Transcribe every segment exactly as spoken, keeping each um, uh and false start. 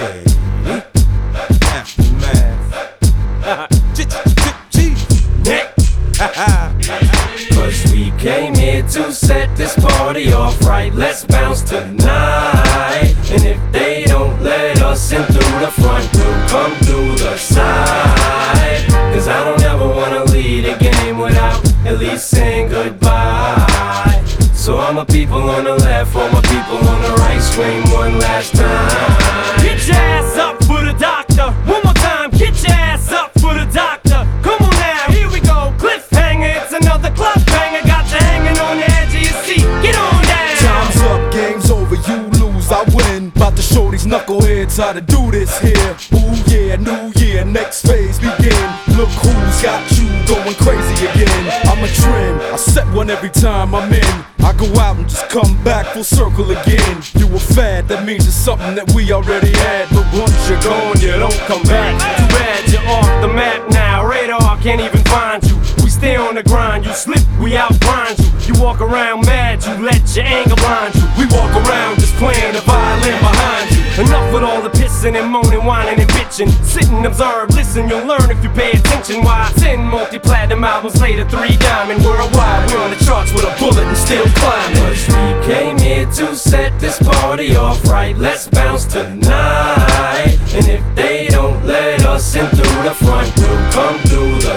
shady aftermath. Nick. Cause we came here to set this party off right. Let's bounce tonight. And if they don't let us in through the front, we'll come through the side. Cause I don't ever wanna lead a game without at least saying goodbye. So all my people on the left, all my people on the right, scream one last time. Get your ass up for the doctor. One more time, get your ass up for the doctor. Come on now, here we go. Cliffhanger, it's another club banger. Got you hanging on the edge of your seat. Get on down. Time's up, game's over, you lose, I win. About to show these knuckleheads how to do this here. Ooh yeah, new year, next phase begin. Look who's got you going crazy again. I'm a trend, I set one every time I'm in. I go out and just come back full circle again. You a fad, that means it's something that we already had. But once you're gone, you don't come back. Too bad you're off the map now. Radar can't even find you. We stay on the grind, you slip, we outgrind you. You walk around mad, you let your anger blind you. We walk around just playing the violin behind you. Enough with all the pissing and moaning, whining and bitching. Sit and observe, listen, you'll learn if you pay attention. Why ten multi-platinum albums later, three diamond worldwide. We're on the charts with a bullet and still climbing. Cause we came here to set this party off right. Let's bounce tonight. And if they don't let us in through the front, we'll come through the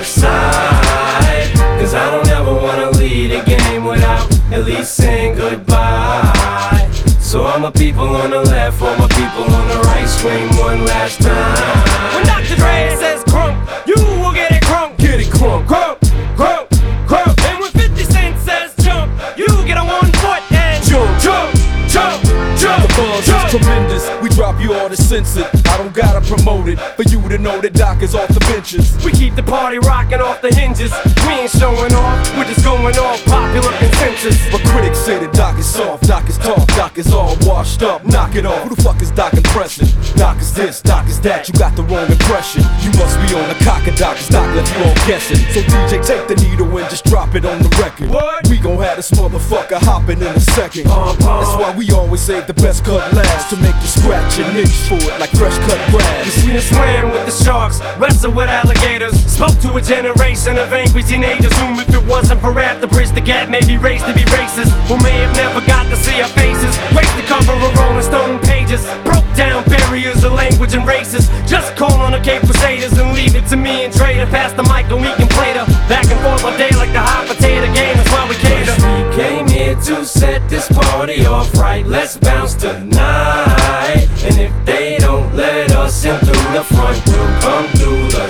side. Cause I don't ever wanna lead a game without at least saying goodbye. So all my people on the left, all my people on the right, scream one last time. When Doctor Dre says crunk, you will get it crunk. Get it crunk, Crunk, crunk, crunk. And when fifty Cent says jump, you get on one foot and jump, jump, jump, jump. the buzz jump. is tremendous. We drop you all to censored. I don't gotta promote it for you to know that Doc is off the benches. We keep the party rocking off the hinges. We ain't showing off, we're just going off popular consensus. But critics say that Doc is soft, Doc is tough, Doc is all washed up. Knock it off. Who the fuck is Doc impressing? Doc is this, Doc is that. You got the wrong impression. You must be on the cock of Doc, cause Doc left you all guessing. So D J, take the needle and just drop it on the record. What? We gon' have this motherfucker hopping in a second. Uh, uh. That's why we always save the best cut last, to make you scratch and itch for it like fresh cut grass. We done swam with the sharks, wrestled with alligators. Spoke to a generation of angry teenagers whom if it wasn't for rap to bridge the gap, maybe raised to be racist, who may have never got to see our faces. Graced the cover of Rolling Stone pages, broke down barriers of language and races. Just call on the Cape Crusaders and leave it to me and Trey to pass the mic and we can play the back and forth all day like the hot potato game. That's why we cater. We came here to set this party off right. Let's bounce tonight. And if they don't let us in through the front, we'll come through the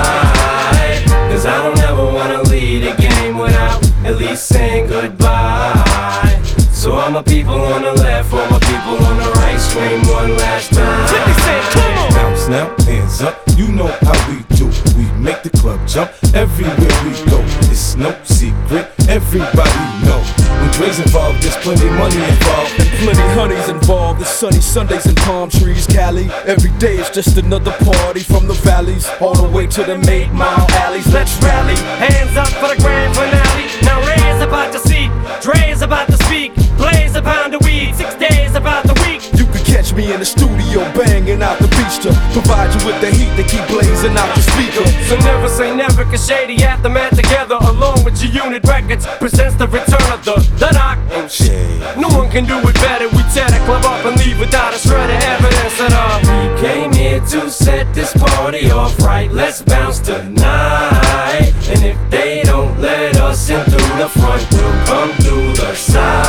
side. Cause I don't ever wanna lead a game without at least saying goodbye. So all my people on the left, all my people on the right, scream one last time. fifty Cent, come on! Bounce now, hands up, you know how we do. We make the club jump everywhere we go. It's no secret, everybody know. When Dre's involved, there's plenty money involved. And plenty honeys involved. It's sunny Sundays and palm trees, Cali. Every day is just another party from the valleys all the way to the eight mile alleys. Let's rally, hands up for the grand finale. Now Ray's about to see, Dre's about to speak. Blaze a pound of weed, six days about the week. You can catch me in the studio banging out the beach to provide you with the heat to keep blazing out your speaker. So never say never, cause Shady Aftermath together along with your unit records presents the return of the, the Doc and shit. No one can do it better. We tear the club up and leave without a shred of evidence that uh We came here to set this party off right. Let's bounce tonight. And if they don't let us in through the front, we'll come through the side.